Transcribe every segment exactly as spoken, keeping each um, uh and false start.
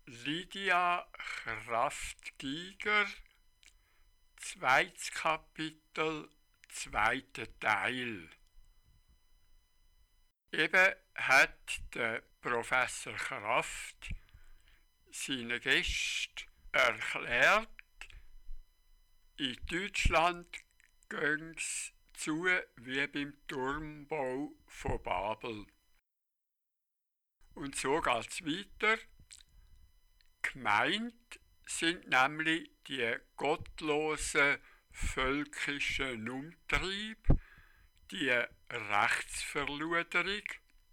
Lydia Kraft-Giger, zweites Kapitel, zweiter Teil. Eben hat der Professor Kraft seinen Gästen erklärt, in Deutschland ging es zu wie beim Turmbau von Babel. Und so geht es weiter. Gemeint sind nämlich die gottlosen völkischen Umtriebe, die Rechtsverluderung,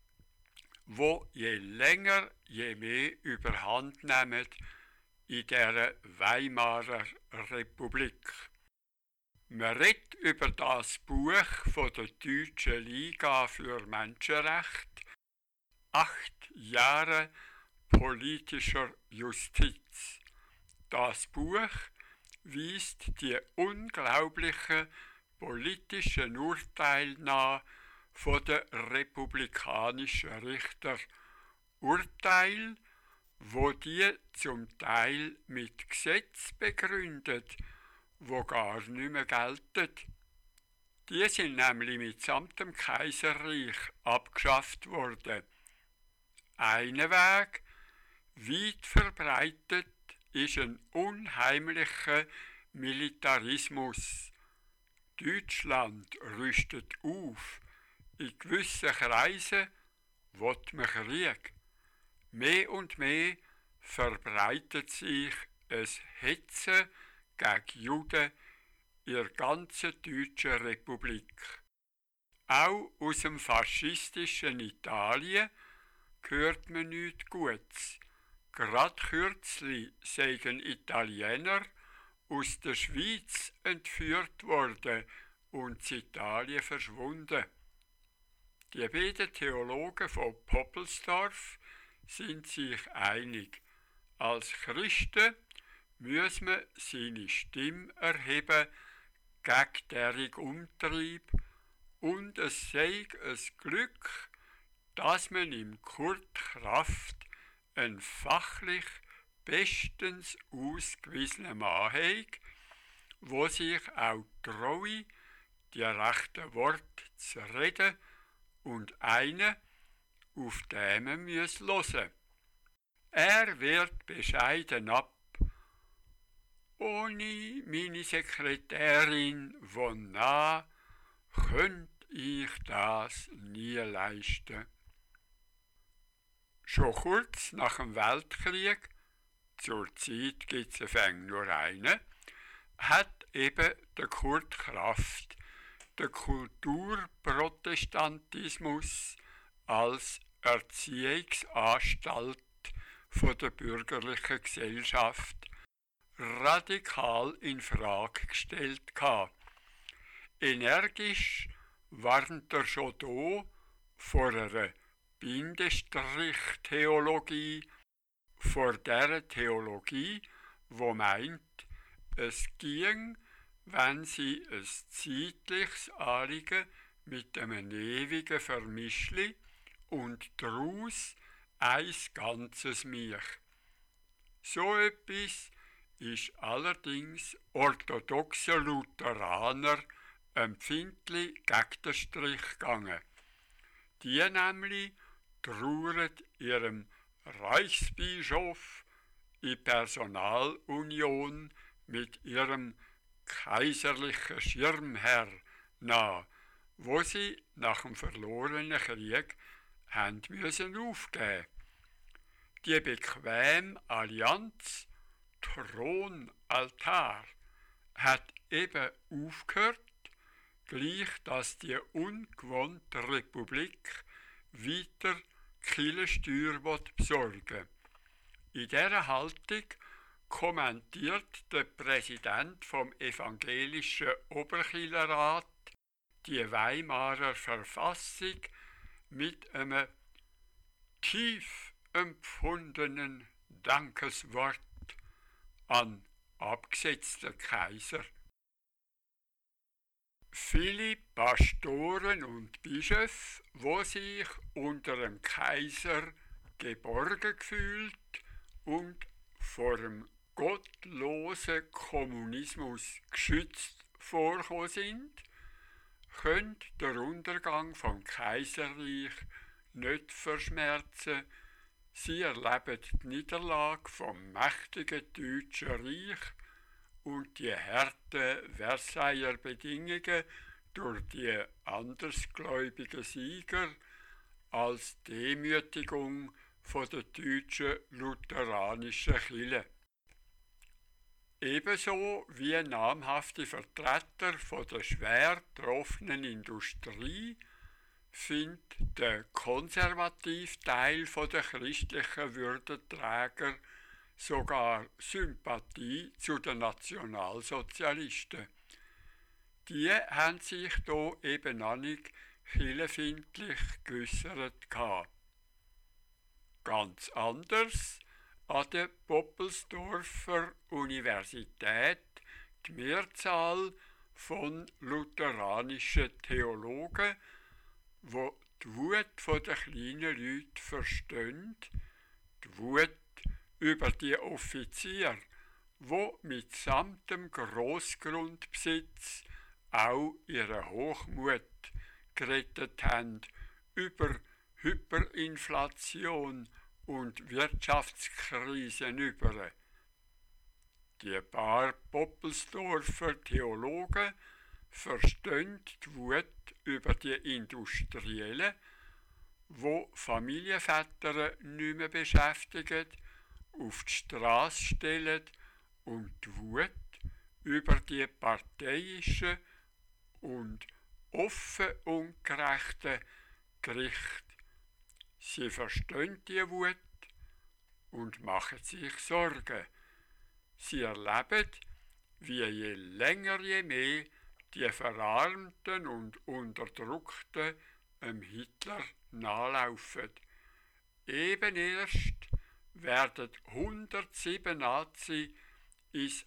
wo je länger, je mehr überhand nehmen in der Weimarer Republik. Man redet über das Buch von der Deutschen Liga für Menschenrechte, acht Jahre politischer Justiz. Das Buch weist die unglaublichen politischen Urteile nach von den republikanischen Richter. Urteile, wo die zum Teil mit Gesetz begründet, wo gar nicht mehr gelten. Die sind nämlich mitsamt dem Kaiserreich abgeschafft worden. Ein Weg, weit verbreitet, ist ein unheimlicher Militarismus. Deutschland rüstet auf. In gewissen Kreisen will man Krieg. Mehr und mehr verbreitet sich ein Hetzen gegen Juden in der ganzen Deutschen Republik. Auch aus dem faschistischen Italien hört man nichts Gutes. Gerade kürzlich seien Italiener aus der Schweiz entführt worden und in Italien verschwunden. Die beiden Theologen von Poppelsdorf sind sich einig. Als Christen muss man seine Stimme erheben gegen deren Umtrieb und es sei ein Glück, dass man im Kurt Kraft einen fachlich bestens ausgewiesenen Mann hat, wo sich auch traue, die rechten Worte zu reden und einen, auf den man muss hören. Er wird bescheiden ab. Ohne meine Sekretärin von nah könnte ich das nie leisten. Schon kurz nach dem Weltkrieg, zur Zeit gibt es nur einen, hat eben der Kurt Kraft den Kulturprotestantismus als Erziehungsanstalt von der bürgerlichen Gesellschaft radikal in Frage gestellt gehabt. Energisch warnt er schon da vor einer Bindestrich-Theologie, vor der Theologie, wo meint, es ging, wenn sie ein zeitliches Anliegen mit einem ewigen vermischli und daraus ein ganzes Milch. So etwas ist allerdings orthodoxen Lutheraner empfindlich gegen den Strich gegangen. Die nämlich trauern ihrem Reichsbischof in Personalunion mit ihrem kaiserlichen Schirmherr nach, wo sie nach dem verlorenen Krieg haben müssen aufgeben. Die bequeme Allianz Thron-Altar hat eben aufgehört, gleich dass die ungewohnte Republik weiter Kirchensteuer besorgen will. In dieser Haltung kommentiert der Präsident vom evangelischen Oberkirchenrat die Weimarer Verfassung mit einem tief empfundenen Dankeswort an abgesetzten Kaiser. Viele Pastoren und Bischöfe, die sich unter dem Kaiser geborgen gefühlt und vor dem gottlosen Kommunismus geschützt vorgekommen sind, können der Untergang vom Kaiserreich nicht verschmerzen. Sie erleben die Niederlage vom mächtigen Deutschen Reich und die harten Versailler Bedingungen durch die andersgläubigen Sieger als Demütigung von der deutschen lutheranischen Kirche. Ebenso wie namhafte Vertreter von der schwer getroffenen Industrie findet der konservative Teil der christlichen Würdenträger sogar Sympathie zu den Nationalsozialisten. Die haben sich hier eben noch nicht kirchenfeindlich geäussert. Ganz anders an der Poppelsdorfer Universität die Mehrzahl von lutheranischen Theologen, die die Wut der kleinen Leute verstehen, die Wut über die Offiziere, die mit samtem Grossgrundbesitz auch ihre Hochmut gerettet haben, über Hyperinflation und Wirtschaftskrisen über. Die paar Poppelsdorfer Theologen verstehen die Wut über die Industriellen, wo Familienväter nicht mehr beschäftigen, auf die Straße stellen und die Wut über die parteiischen und offen ungerechten Gerichte. Sie verstehen die Wut und machen sich Sorgen. Sie erleben, wie je länger je mehr die Verarmten und Unterdrückten dem Hitler nachlaufen. Eben erst werden hundertsieben Nazis ins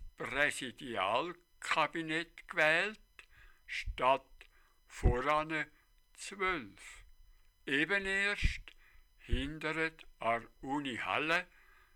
Präsidialkabinett gewählt, statt voran zwölf. Eben erst hindert an Uni Halle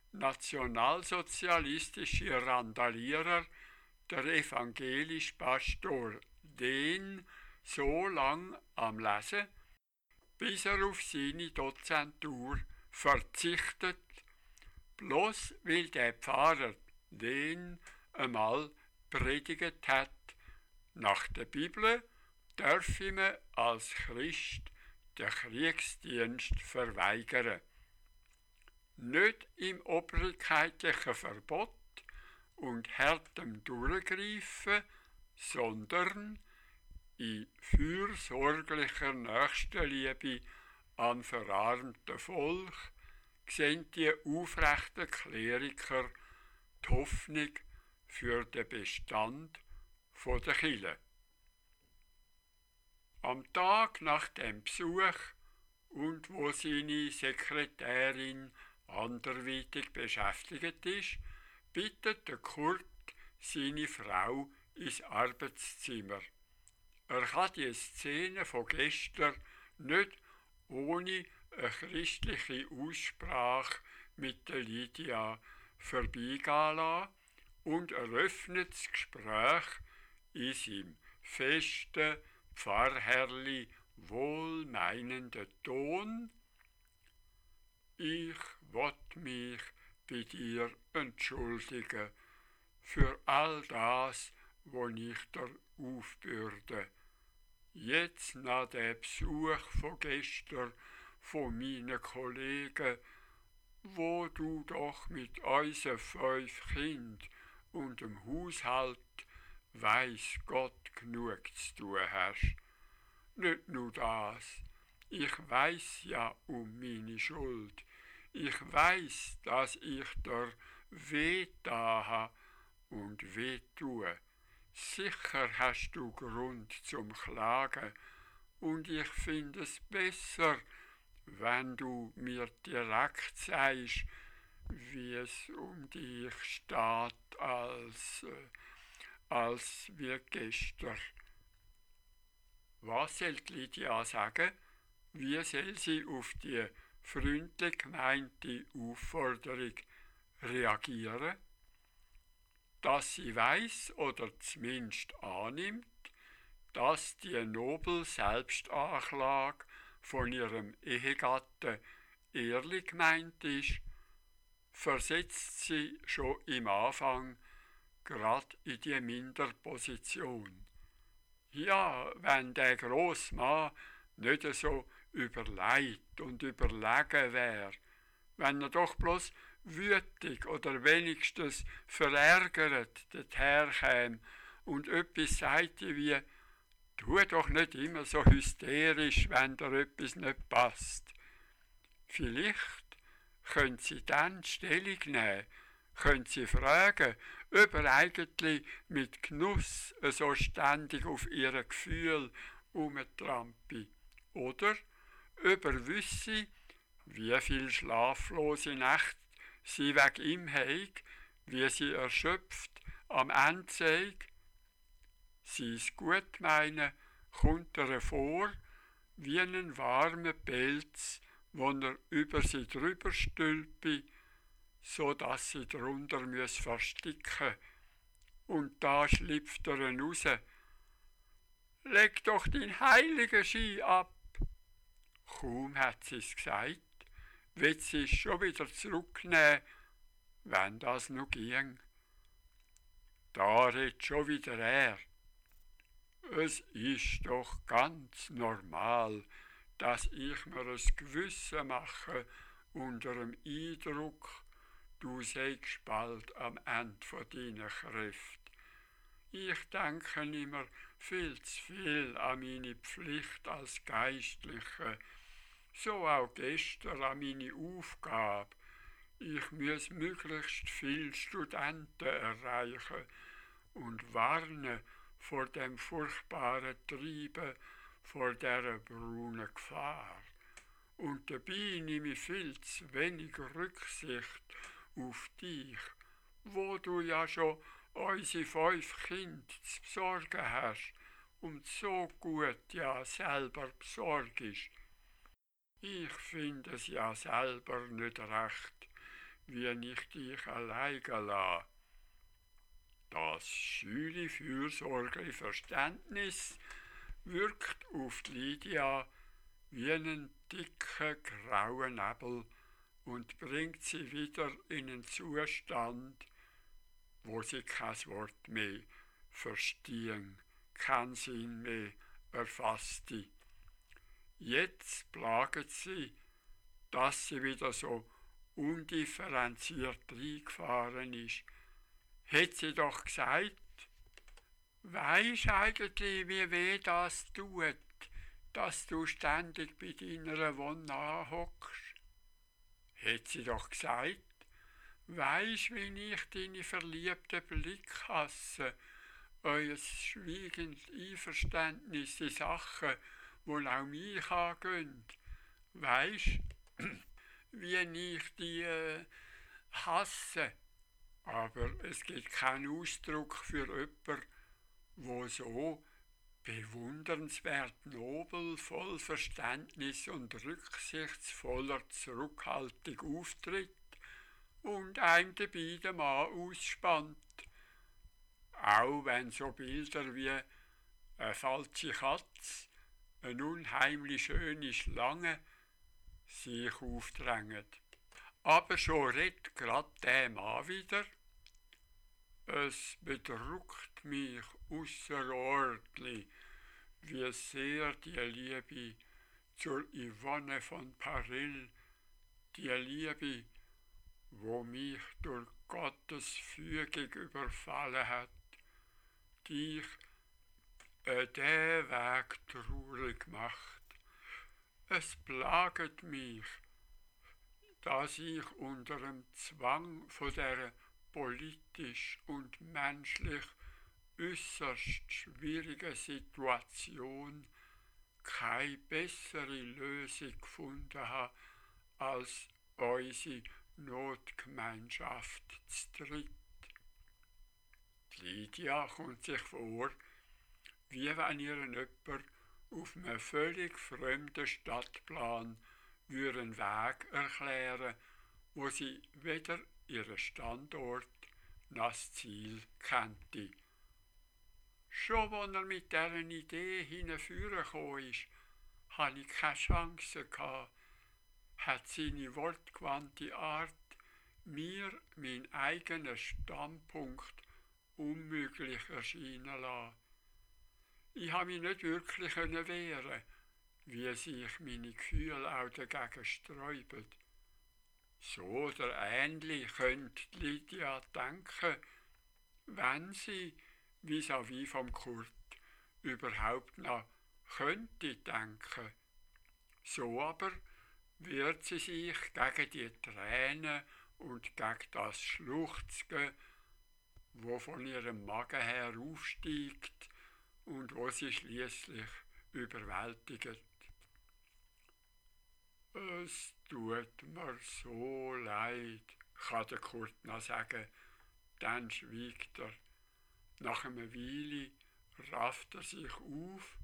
nationalsozialistische Randalierer der evangelische Pastor den so lang am Lesen, bis er auf seine Dozentur verzichtet, bloß weil der Pfarrer den einmal predigt hat. Nach der Bibel darf ihm als Christ den Kriegsdienst verweigern. Nicht im obrigkeitlichen Verbot und härtem Durchgreifen, sondern in fürsorglicher Nächstenliebe am verarmten Volk sehen die aufrechten Kleriker die Hoffnung für den Bestand der Kirche. Am Tag nach dem Besuch und wo seine Sekretärin anderweitig beschäftigt ist, bittet der Kurt seine Frau ins Arbeitszimmer. Er kann die Szene von gestern nicht ohne eine christliche Aussprache mit der Lydia vorbeigehen lassen und eröffnet das Gespräch in seinem festen, pfarrherrli wohlmeinenden Ton. Ich will mich bei dir entschuldigen für all das, was ich dir aufbürde. Jetzt nach dem Besuch von gestern von meinen Kollegen, wo du doch mit unseren fünf Kindern und dem Haushalt weiss Gott genug zu tun hast. Nicht nur das, ich weiss ja um meine Schuld. Ich weiss, dass ich dir weh da habe und weh tue. Sicher hast du Grund zum Klagen und ich finde es besser, wenn du mir direkt sagst, wie es um dich steht, als, äh, als wie gestern. Was soll Lydia sagen? Wie soll sie auf die freundlich gemeinte Aufforderung reagieren, dass sie weiß oder zumindest annimmt, dass die noble Selbstanklage von ihrem Ehegatten ehrlich gemeint ist, versetzt sie schon im Anfang gerade in die Minderposition. Ja, wenn der grosse Mann nicht so überlegt und überlegen wäre, wenn er doch bloß wütig oder wenigstens verärgert daherkäme und etwas sagte wie «Tu doch nicht immer so hysterisch, wenn dir etwas nicht passt». Vielleicht können Sie dann Stellung nehmen, können Sie fragen, ob er eigentlich mit Genuss so ständig auf ihre Gefühle umtrampe oder ob er wisse, wie viel schlaflose Nacht sie wegen ihm hat, wie sie erschöpft am Ende sei. Sein Gutmeinen kommt ihr vor wie einen warmen Pelz, wo er über sie drüber stülpe, so dass sie drunter muss versticken. Und da schlüpft er raus. «Leg doch den heiligen Ski ab!» Kaum hat sie es gesagt, will sie es schon wieder zurücknehmen, wenn das noch ging. Da redet schon wieder er. «Es ist doch ganz normal, dass ich mir ein Gewissen mache unter dem Eindruck, du seist bald am Ende von deiner Kräfte. Ich denke immer viel zu viel an meine Pflicht als Geistliche, so auch gestern an meine Aufgabe. Ich muss möglichst viele Studenten erreichen und warnen vor dem furchtbaren Treiben, vor dieser braunen Gefahr. Und dabei nehme ich viel zu wenig Rücksicht auf dich, wo du ja schon unsere fünf Kinder zu besorgen hast und so gut ja selber besorgst. Ich finde es ja selber nicht recht, wie ich dich alleine lasse. Das schöne, fürsorgliche Verständnis wirkt auf Lydia wie einen dicken, grauen Nebel und bringt sie wieder in einen Zustand, wo sie kein Wort mehr verstehen, keinen Sinn mehr erfasste. Jetzt plaget sie, dass sie wieder so undifferenziert reingefahren ist. Hätte sie doch gesagt, weisst eigentlich, wie weh das tut, dass du ständig bei deiner Wonne anhockst? Hätte sie doch gesagt, weisst, wie ich deine verliebten Blick hasse, euer schweigendes Einverständnis in Sachen, wo auch mich angehen. Weisst, wie ich die äh, hasse. Aber es gibt keinen Ausdruck für jemanden, wo so bewundernswert nobel, voll Verständnis und rücksichtsvoller Zurückhaltung auftritt und einem dabei den Mann ausspannt. Auch wenn so Bilder wie eine falsche Katze, eine unheimlich schöne Schlange sich aufdrängen. Aber schon redet grad der Mann wieder. Es bedrückt mich außerordentlich, wie sehr die Liebe zur Yvonne von Paril, die Liebe, wo mich durch Gottes Fügung überfallen hat, dich äh, den Weg traurig macht. Es plaget mich, dass ich unter dem Zwang von der politisch und menschlich äußerst schwierigen Situation keine bessere Lösung gefunden habe als unsere Notgemeinschaft zu dritt. Lydia kommt sich vor, wie wenn ihr jemand auf einem völlig fremden Stadtplan einen Weg erklären, wo sie weder ihren Standort nach das Ziel kannte. Schon als er mit dieser Idee hineingekommen ist, hatte ich keine Chance gehabt, hat seine wortgewandte Art mir meinen eigenen Standpunkt unmöglich erscheinen lassen. Ich habe mich nicht wirklich wehren, wie sich meine Gefühle auch dagegen sträuben. So oder ähnlich könnte Lydia denken, wenn sie vis-à-vis vom Kurt überhaupt noch könnte denken. So aber wird sie sich gegen die Tränen und gegen das Schluchzen, wo von ihrem Magen her aufsteigt und wo sie schließlich überwältigt. Es tut mir so leid, kann der Kurt noch sagen, dann schweigt er. Nach einer Weile rafft er sich auf.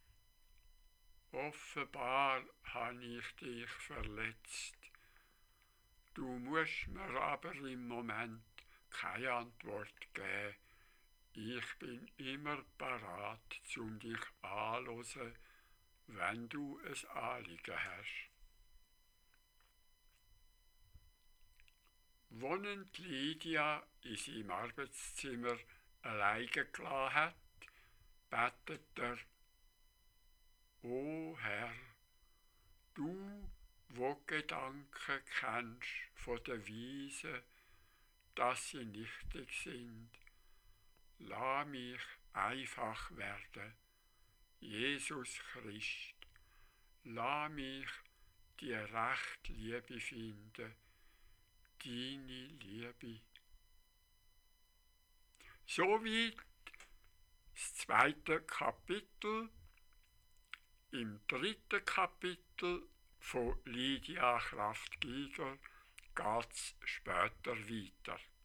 Offenbar habe ich dich verletzt. Du musst mir aber im Moment keine Antwort geben. Ich bin immer parat, um dich anzuhören, wenn du ein Anliegen hast. Wohnend Lydia in seinem Arbeitszimmer alleine gelassen hat, betet er: O Herr, du, wo Gedanken kennst von der Weise, dass sie nichtig sind, lass mich einfach werden. Jesus Christ, lass mich die rechte Liebe finden, deine Liebe. Soweit das zweite Kapitel. Im dritten Kapitel von Lydia Kraft-Giger geht es später weiter.